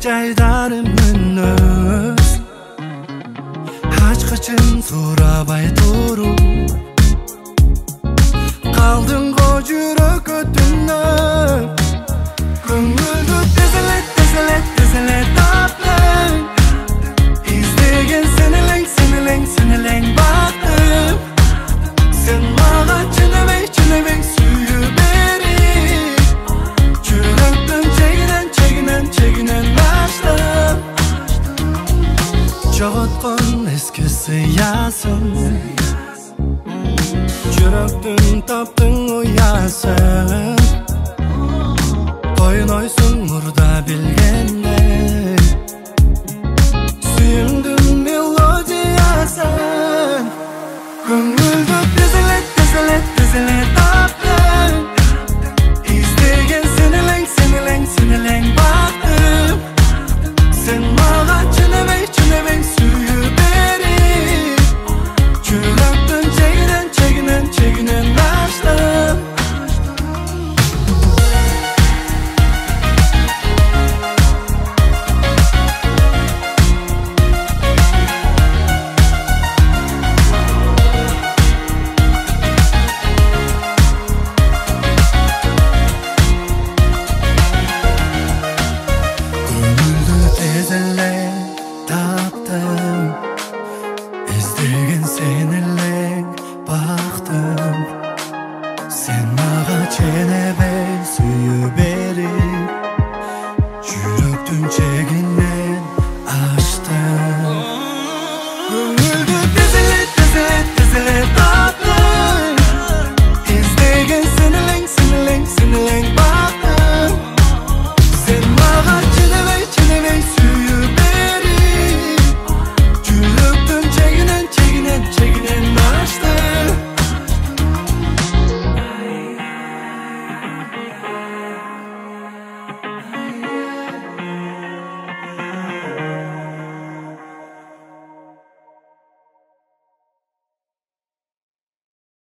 жайдарымын өз ачкычын сурабай туруп калдың го жүрөккө түнөп көңүлдү тезелет тезелет тезелет таптың издеген сен элең сен элең сен элең бактым сен мага чыныбек сүйүү берип жүрөктүн чегинен чегинен баштап жоготкон эски сыясын жүрөктүн таптың уясын ойнойсуң мурда билгендей сүйүмдүн мелодиясын көңүлдү тезелет тезелет тезелет таптың издеген сен элең сен элең бактым сен мага чыныбек сүйүү берип жүрөктүн чегинен баштап издеген сен элең бактым сен мага ченебей сүйүү берип жүрөктүн чегине